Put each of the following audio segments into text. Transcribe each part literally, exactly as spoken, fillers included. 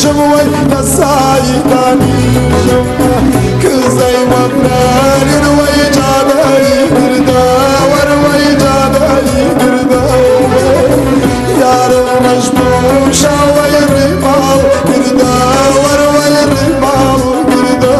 شموي نساي دانيشم كزي وبراني روي جاداي قردا وروي جاداي قردا يار مجبوشة ويرمال قردا وروي الرمال قردا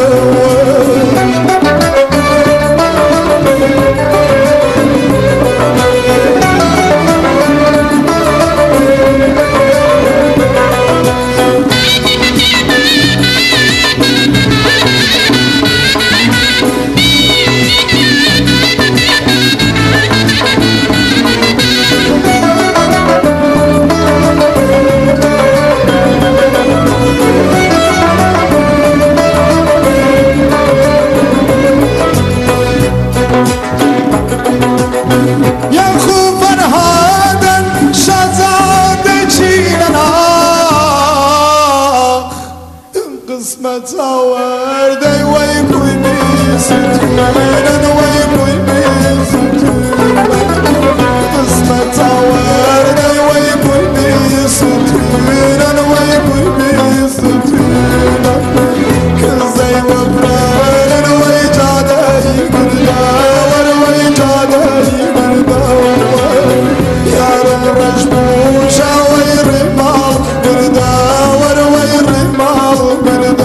قسمت آوردی وی کوی میستونن وی کوی میستونن قسمت آوردی وی کوی میستونن وی کوی میستونن کزی و برن وی جادای گرداور وی جادای گرداور یارم رجبوشا وی رمال گرداور وی رمال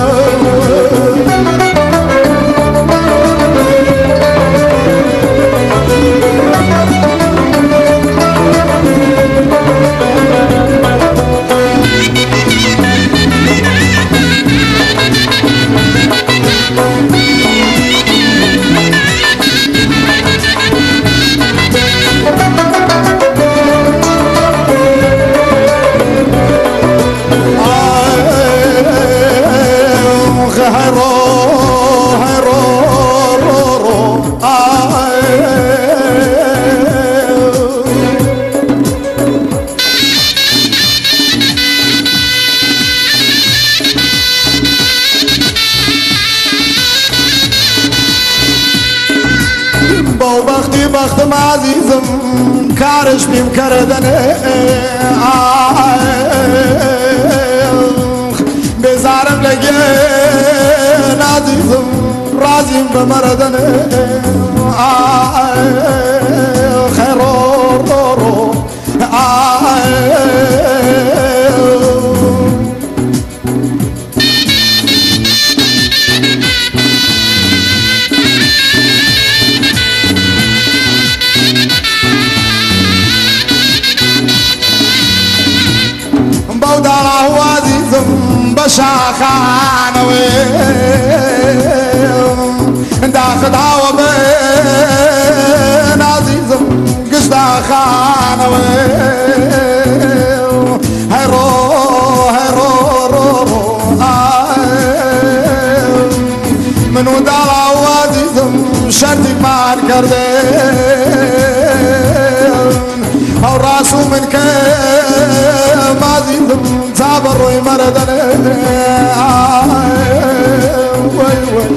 با وقتی وقتم عزیزم کارش بیم کردنه بزارم لگن عزیزم رازیم به مردنه خیرور دارو دارا عزیزم بشاخانوی داخدا و بین عزیزم گشتاخانوی هیرو هیرو رو رو منو دارا عزیزم شرطی مار کرده او راسو من که عزيزم صابر ويمردنا وي وي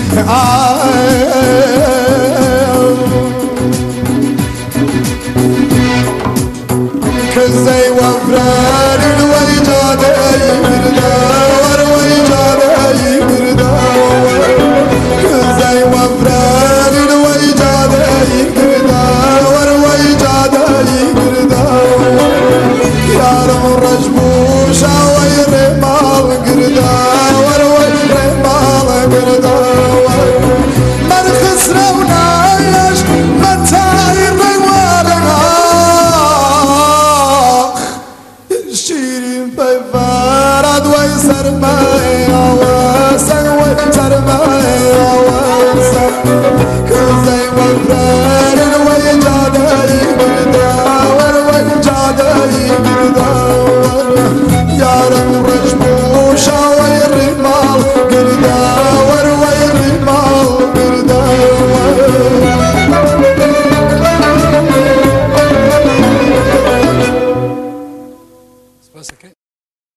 كزي وفرار وي جادي بردار وي جادي بردار كزي وفرار وي جادي بردار وي جادي بردار يارم رجبوشا ويرمال قرداور ويرمال قرداور مرخص رونايش متاي روالنا شيرين بيفارد ويسرمايا واسن ويسرمايا واسن كزي وفرار ويجادي قرداور ويجادي قرداور يارم رجبوشا ويرمال قرداور ويرمال قرداور Spasiake.